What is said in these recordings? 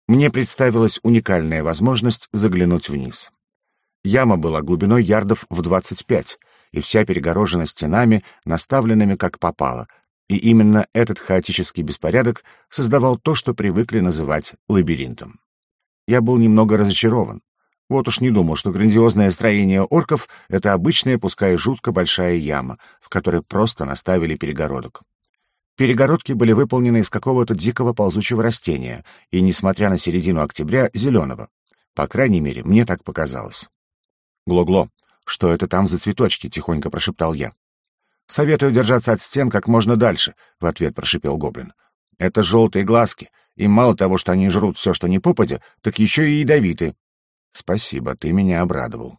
Мне представилась уникальная возможность заглянуть вниз. Яма была глубиной ярдов в 25, и вся перегорожена стенами, наставленными как попало, и именно этот хаотический беспорядок создавал то, что привыкли называть лабиринтом. Я был немного разочарован. Вот уж не думал, что грандиозное строение орков — это обычная, пускай жутко большая яма, в которой просто наставили перегородок. Перегородки были выполнены из какого-то дикого ползучего растения, и, несмотря на середину октября, зеленого. По крайней мере, мне так показалось. «Гло-гло, что это там за цветочки?» — тихонько прошептал я. «Советую держаться от стен как можно дальше», — в ответ прошипел гоблин. «Это желтые глазки, и мало того, что они жрут все, что не попадя, так еще и ядовиты». «Спасибо, ты меня обрадовал».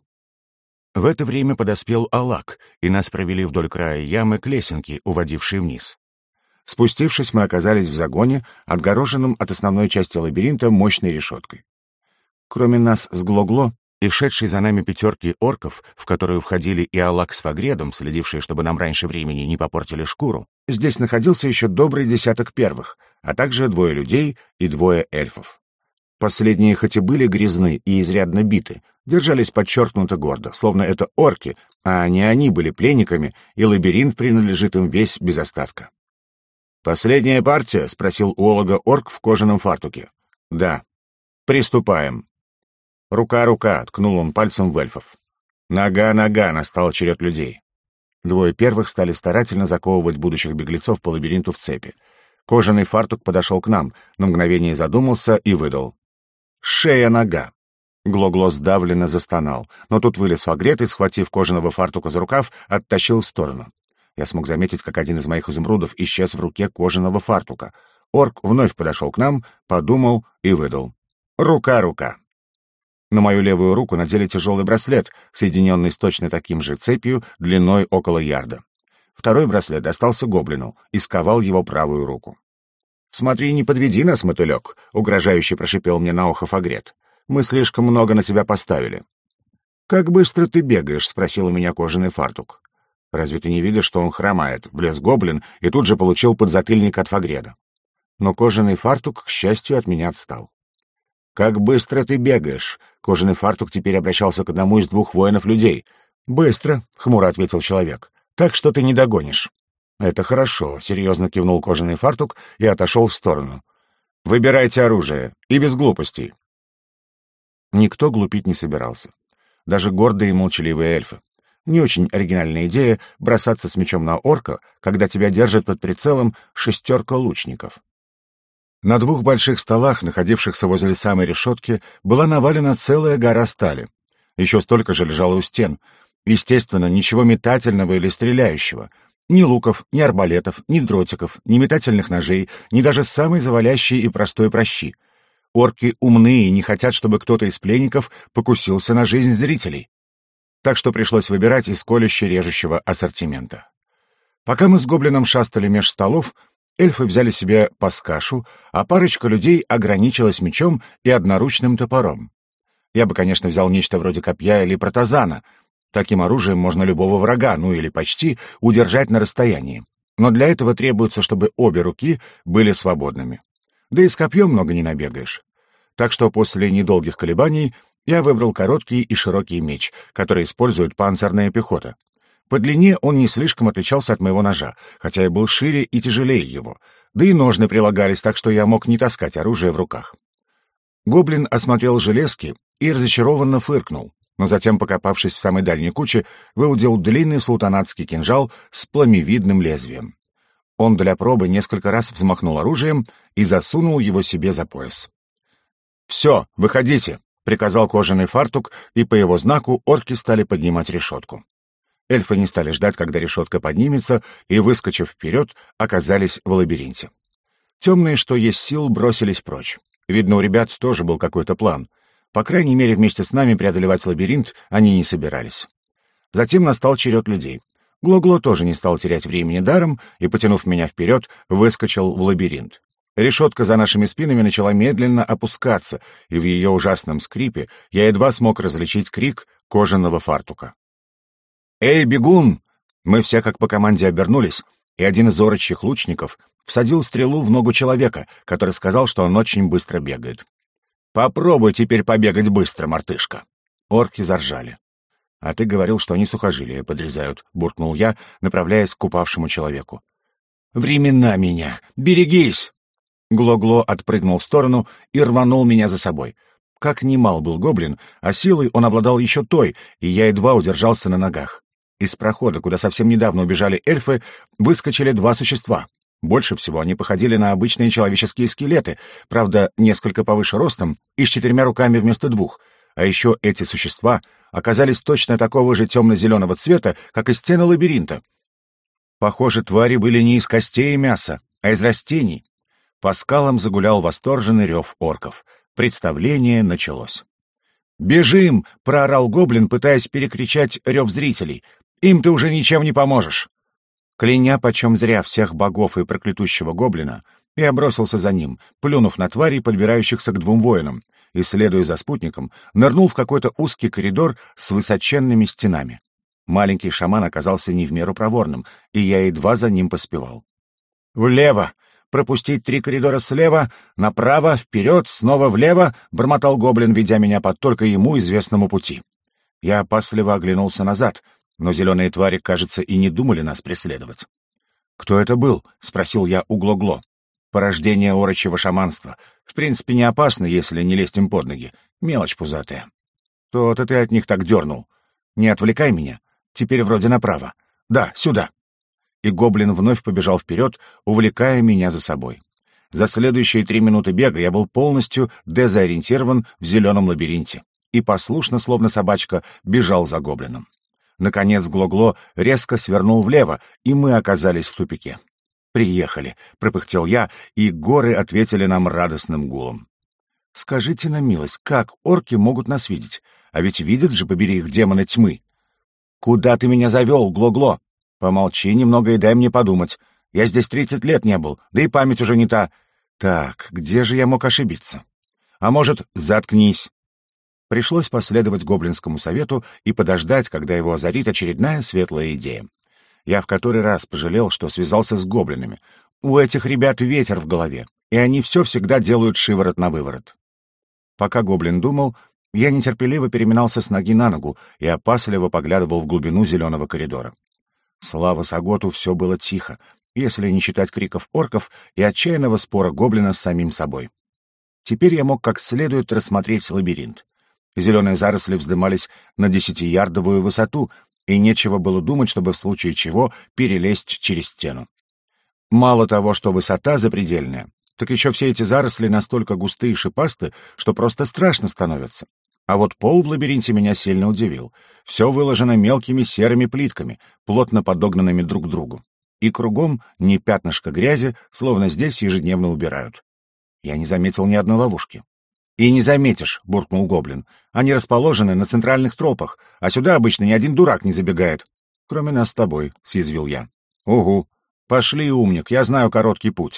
В это время подоспел Алак, и нас провели вдоль края ямы к лесенке, уводившей вниз. Спустившись, мы оказались в загоне, отгороженном от основной части лабиринта мощной решеткой. Кроме нас с Гло-Гло и шедшей за нами пятерки орков, в которую входили и Алак с Фагредом, следившие, чтобы нам раньше времени не попортили шкуру, здесь находился еще добрый десяток первых, а также 2 людей и 2 эльфов. Последние хоть и были грязны и изрядно биты, держались подчеркнуто гордо, словно это орки, а не они были пленниками, и лабиринт принадлежит им весь без остатка. «Последняя партия?» — спросил у Олага орк в кожаном фартуке. «Да». «Приступаем». «Рука-рука», — ткнул он пальцем в эльфов. «Нога-нога», — настал черед людей. 2 первых стали старательно заковывать будущих беглецов по лабиринту в цепи. Кожаный фартук подошел к нам, на мгновение задумался и выдал: «Шея-нога». Гло-Гло сдавленно застонал, но тут вылез Фагрет и, схватив кожаного фартука за рукав, оттащил в сторону. Я смог заметить, как один из моих изумрудов исчез в руке кожаного фартука. Орк вновь подошел к нам, подумал и выдал: «Рука-рука». На мою левую руку надели тяжелый браслет, соединенный с точно таким же цепью длиной около ярда. Второй браслет достался гоблину и сковал его правую руку. «Смотри, не подведи нас, мотылек», — угрожающе прошипел мне на ухо Фагрет. «Мы слишком много на тебя поставили». «Как быстро ты бегаешь?» — спросил у меня кожаный фартук. «Разве ты не видишь, что он хромает?» — влез гоблин и тут же получил подзатыльник от Фагреда. Но кожаный фартук, к счастью, от меня отстал. «Как быстро ты бегаешь?» — кожаный фартук теперь обращался к одному из 2 воинов-людей. «Быстро», — хмуро ответил человек. «Так что ты не догонишь». «Это хорошо», — серьезно кивнул кожаный фартук и отошел в сторону. «Выбирайте оружие, и без глупостей». Никто глупить не собирался. Даже гордые и молчаливые эльфы. Не очень оригинальная идея бросаться с мечом на орка, когда тебя держат под прицелом 6 лучников. На 2 больших столах, находившихся возле самой решетки, была навалена целая гора стали. Еще столько же лежало у стен. Естественно, ничего метательного или стреляющего. Ни луков, ни арбалетов, ни дротиков, ни метательных ножей, ни даже самой завалящей и простой пращи. Орки умные и не хотят, чтобы кто-то из пленников покусился на жизнь зрителей. Так что пришлось выбирать из колюще-режущего ассортимента. Пока мы с гоблином шастали меж столов, эльфы взяли себе паскашу, а парочка людей ограничилась мечом и одноручным топором. Я бы, конечно, взял нечто вроде копья или протазана. Таким оружием можно любого врага, ну или почти, удержать на расстоянии. Но для этого требуется, чтобы обе руки были свободными. Да и с копьем много не набегаешь. Так что после недолгих колебаний я выбрал короткий и широкий меч, который использует панцирная пехота. По длине он не слишком отличался от моего ножа, хотя и был шире и тяжелее его, да и ножны прилагались, так что я мог не таскать оружие в руках. Гоблин осмотрел железки и разочарованно фыркнул, но затем, покопавшись в самой дальней куче, выудил длинный султанатский кинжал с пламевидным лезвием. Он для пробы несколько раз взмахнул оружием и засунул его себе за пояс. «Все, выходите!» — приказал кожаный фартук, и по его знаку орки стали поднимать решетку. Эльфы не стали ждать, когда решетка поднимется, и, выскочив вперед, оказались в лабиринте. Темные, что есть сил, бросились прочь. Видно, у ребят тоже был какой-то план. По крайней мере, вместе с нами преодолевать лабиринт они не собирались. Затем настал черед людей. Гло-Гло тоже не стал терять времени даром и, потянув меня вперед, выскочил в лабиринт. Решетка за нашими спинами начала медленно опускаться, и в ее ужасном скрипе я едва смог различить крик кожаного фартука. «Эй, бегун!» Мы все как по команде обернулись, и один из орочьих лучников всадил стрелу в ногу человека, который сказал, что он очень быстро бегает. Попробуй теперь побегать быстро, мартышка. Орки заржали. «А ты говорил, что они сухожилия подрезают», — буркнул я, направляясь к упавшему человеку. «Времена меня! Берегись!» Гло-Гло отпрыгнул в сторону и рванул меня за собой. Как немал был гоблин, а силой он обладал еще той, и я едва удержался на ногах. Из прохода, куда совсем недавно убежали эльфы, выскочили два существа. Больше всего они походили на обычные человеческие скелеты, правда, несколько повыше ростом и с 4 руками вместо 2. А еще эти существа оказались точно такого же темно-зеленого цвета, как и стены лабиринта. Похоже, твари были не из костей и мяса, а из растений. По скалам загулял восторженный рев орков. Представление началось. «Бежим!» — проорал гоблин, пытаясь перекричать рев зрителей. «Им ты уже ничем не поможешь!» Кляня почем зря всех богов и проклятущего гоблина, я бросился за ним, плюнув на тварей, подбирающихся к 2 воинам, и, следуя за спутником, нырнул в какой-то узкий коридор с высоченными стенами. Маленький шаман оказался не в меру проворным, и я едва за ним поспевал. «Влево! Пропустить 3 коридора слева, направо, вперед, снова влево!» — бормотал гоблин, ведя меня по только ему известному пути. Я опасливо оглянулся назад, но зеленые твари, кажется, и не думали нас преследовать. «Кто это был?» — спросил я у Гло-Гло. «Порождение орочьего шаманства. В принципе, не опасно, если не лезть им под ноги. Мелочь пузатая». «То-то ты от них так дернул. Не отвлекай меня. Теперь вроде направо. Да, сюда». И гоблин вновь побежал вперед, увлекая меня за собой. За следующие 3 минуты бега я был полностью дезориентирован в зеленом лабиринте и послушно, словно собачка, бежал за гоблином. Наконец Гло-Гло резко свернул влево, и мы оказались в тупике. «Приехали», — пропыхтел я, и горы ответили нам радостным гулом. «Скажите на милость, как орки могут нас видеть? А ведь видят же, побери их, демоны тьмы!» «Куда ты меня завел, Гло-Гло? Помолчи немного и дай мне подумать. Я здесь 30 лет не был, да и память уже не та. Так, где же я мог ошибиться? А может, заткнись?» Пришлось последовать гоблинскому совету и подождать, когда его озарит очередная светлая идея. Я в который раз пожалел, что связался с гоблинами. У этих ребят ветер в голове, и они все всегда делают шиворот на выворот. Пока гоблин думал, я нетерпеливо переминался с ноги на ногу и опасливо поглядывал в глубину зеленого коридора. Слава Саготу, все было тихо, если не считать криков орков и отчаянного спора гоблина с самим собой. Теперь я мог как следует рассмотреть лабиринт. Зеленые заросли вздымались на 10-ярдовую высоту, и нечего было думать, чтобы в случае чего перелезть через стену. Мало того, что высота запредельная, так еще все эти заросли настолько густые и шипасты, что просто страшно становится. А вот пол в лабиринте меня сильно удивил. Все выложено мелкими серыми плитками, плотно подогнанными друг к другу. И кругом ни пятнышка грязи, словно здесь ежедневно убирают. Я не заметил ни одной ловушки. «И не заметишь», — буркнул гоблин. «Они расположены на центральных тропах, а сюда обычно ни один дурак не забегает». «Кроме нас с тобой», — съязвил я. «Угу. Пошли, умник, я знаю короткий путь».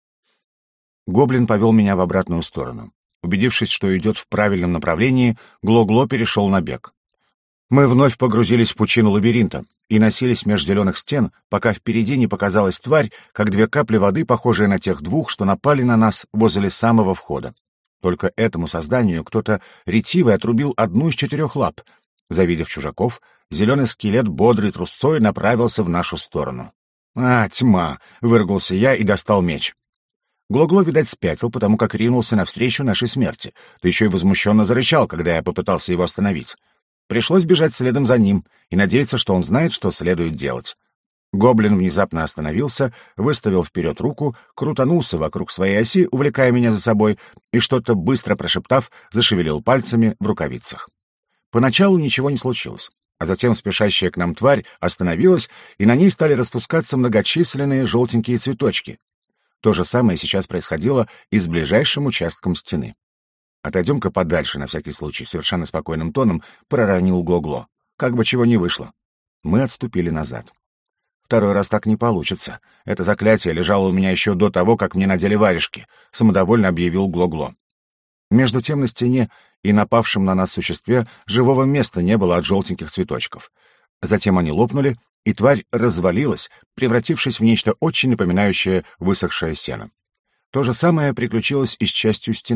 Гоблин повел меня в обратную сторону. Убедившись, что идет в правильном направлении, Гло-Гло перешел на бег. Мы вновь погрузились в пучину лабиринта и носились меж зеленых стен, пока впереди не показалась тварь, как 2 капли воды, похожие на тех 2, что напали на нас возле самого входа. Только этому созданию кто-то ретивый отрубил одну из 4 лап. Завидев чужаков, зеленый скелет бодрой трусцой направился в нашу сторону. «А, тьма!» — выругался я и достал меч. Гло-Гло, видать, спятил, потому как ринулся навстречу нашей смерти, да еще и возмущенно зарычал, когда я попытался его остановить. Пришлось бежать следом за ним и надеяться, что он знает, что следует делать. Гоблин внезапно остановился, выставил вперед руку, крутанулся вокруг своей оси, увлекая меня за собой, и что-то быстро прошептав, зашевелил пальцами в рукавицах. Поначалу ничего не случилось, а затем спешащая к нам тварь остановилась, и на ней стали распускаться многочисленные желтенькие цветочки. То же самое сейчас происходило и с ближайшим участком стены. «Отойдем-ка подальше, на всякий случай», — совершенно спокойным тоном проронил Гло-Гло. Как бы чего не вышло. Мы отступили назад. «Второй раз так не получится. Это заклятие лежало у меня еще до того, как мне надели варежки», — самодовольно объявил Гло-Гло. Между тем на стене и напавшем на нас существе живого места не было от желтеньких цветочков. Затем они лопнули, и тварь развалилась, превратившись в нечто очень напоминающее высохшее сено. То же самое приключилось и с частью стены.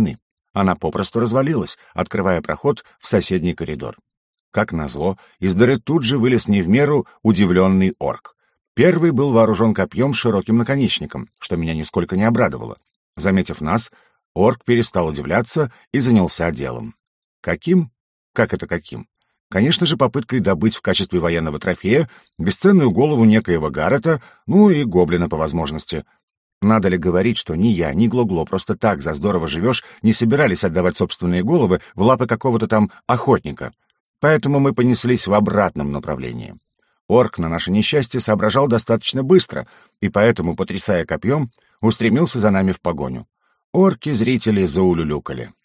Она попросту развалилась, открывая проход в соседний коридор. Как назло, из дыры тут же вылез не в меру удивленный орк. Первый был вооружен копьем с широким наконечником, что меня нисколько не обрадовало. Заметив нас, орк перестал удивляться и занялся делом. Каким? Как это каким? Конечно же, попыткой добыть в качестве военного трофея бесценную голову некоего Гаррета, ну и гоблина по возможности. Надо ли говорить, что ни я, ни Глогло просто так за здорово живешь не собирались отдавать собственные головы в лапы какого-то там охотника. Поэтому мы понеслись в обратном направлении. Орк, на наше несчастье, соображал достаточно быстро, и поэтому, потрясая копьем, устремился за нами в погоню. Орки-зрители заулюлюкали.